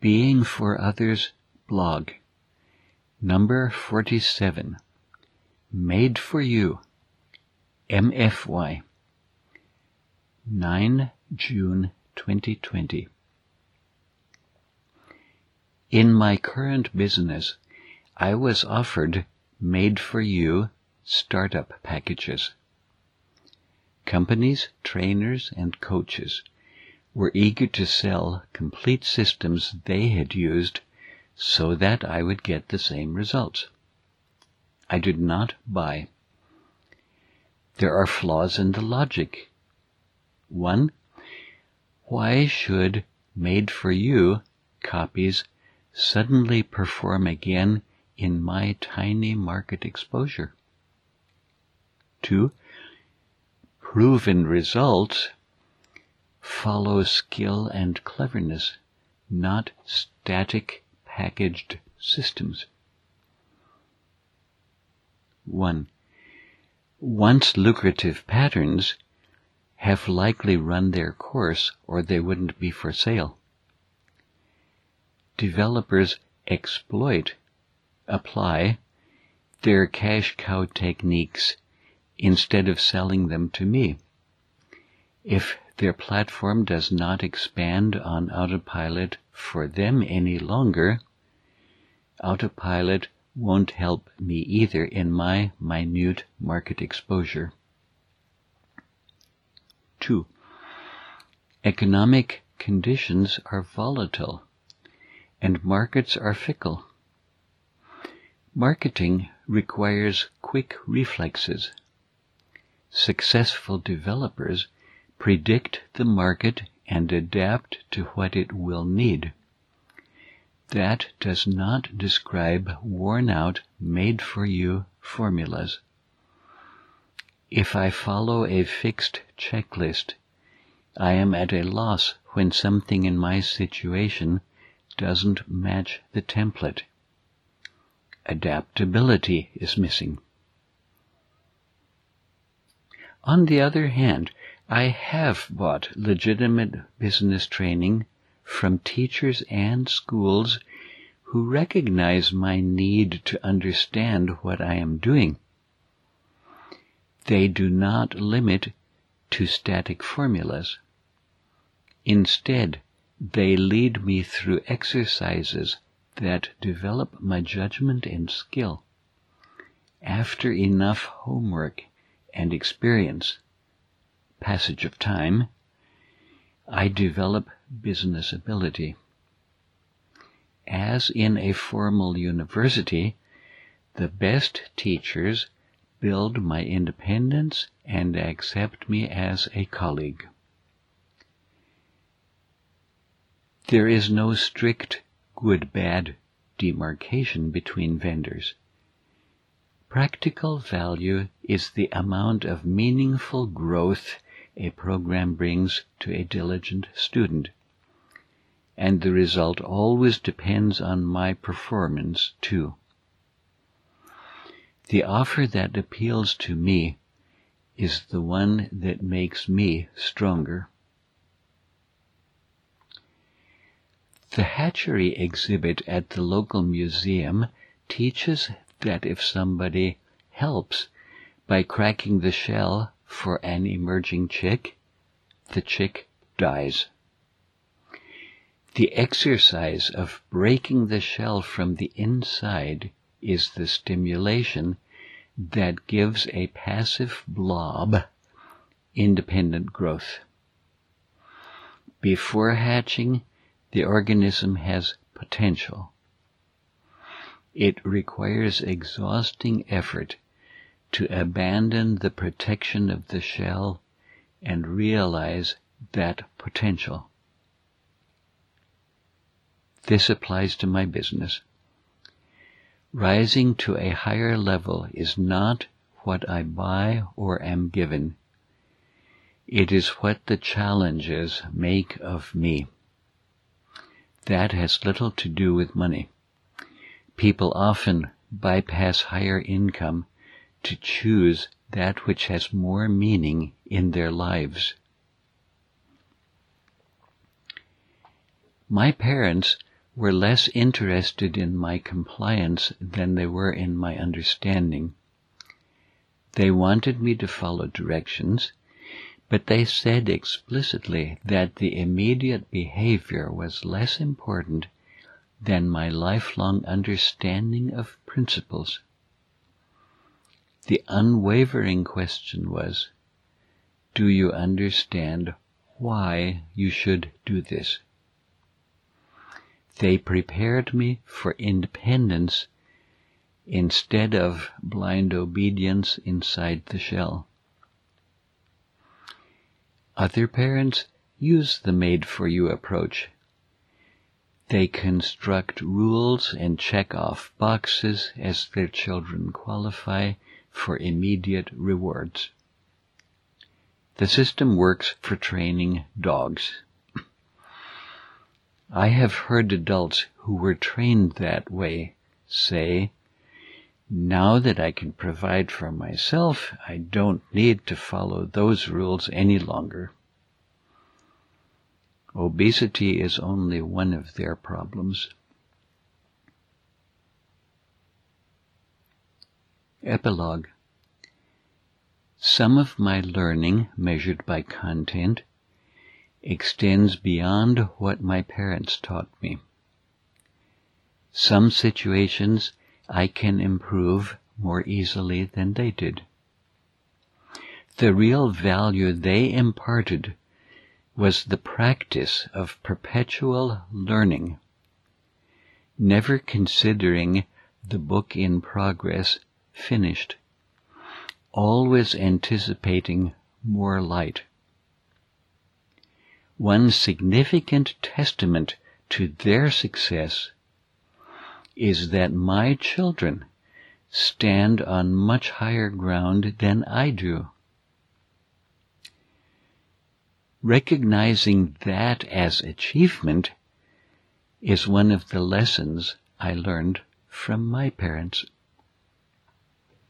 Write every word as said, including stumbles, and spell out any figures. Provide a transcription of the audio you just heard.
Being for Others blog, number forty-seven, Made for You, M F Y, nine June twenty twenty. In my current business, I was offered Made for You startup packages. Companies, trainers, and coaches were eager to sell complete systems they had used so that I would get the same results. I did not buy. There are flaws in the logic. One, why should Made for You copies suddenly perform again in my tiny market exposure? Two, proven results follow skill and cleverness, not static packaged systems. One, once lucrative patterns have likely run their course or they wouldn't be for sale. Developers exploit, apply their cash cow techniques instead of selling them to me. If their platform does not expand on Autopilot for them any longer, Autopilot won't help me either in my minute market exposure. Two, economic conditions are volatile and markets are fickle. Marketing requires quick reflexes. Successful developers predict the market and adapt to what it will need. That does not describe worn-out, made-for-you formulas. If I follow a fixed checklist, I am at a loss when something in my situation doesn't match the template. Adaptability is missing. On the other hand, I have bought legitimate business training from teachers and schools who recognize my need to understand what I am doing. They do not limit to static formulas. Instead, they lead me through exercises that develop my judgment and skill. After enough homework and experience, passage of time, I develop business ability. As in a formal university, the best teachers build my independence and accept me as a colleague. There is no strict good-bad demarcation between vendors. Practical value is the amount of meaningful growth a program brings to a diligent student, and the result always depends on my performance too. The offer that appeals to me is the one that makes me stronger. The hatchery exhibit at the local museum teaches that if somebody helps by cracking the shell for an emerging chick, the chick dies. The exercise of breaking the shell from the inside is the stimulation that gives a passive blob independent growth. Before hatching, the organism has potential. It requires exhausting effort to abandon the protection of the shell and realize that potential. This applies to my business. Rising to a higher level is not what I buy or am given. It is what the challenges make of me. That has little to do with money. People often bypass higher income to choose that which has more meaning in their lives. My parents were less interested in my compliance than they were in my understanding. They wanted me to follow directions, but they said explicitly that the immediate behavior was less important than my lifelong understanding of principles. The unwavering question was, do you understand why you should do this? They prepared me for independence instead of blind obedience inside the shell. Other parents use the made-for-you approach. They construct rules and check off boxes as their children qualify for immediate rewards. The system works for training dogs. I have heard adults who were trained that way say, now that I can provide for myself, I don't need to follow those rules any longer. Obesity is only one of their problems. Epilogue. Some of my learning, measured by content, extends beyond what my parents taught me. Some situations I can improve more easily than they did. The real value they imparted was the practice of perpetual learning, never considering the book in progress finished, always anticipating more light. One significant testament to their success is that my children stand on much higher ground than I do. Recognizing that as achievement is one of the lessons I learned from my parents.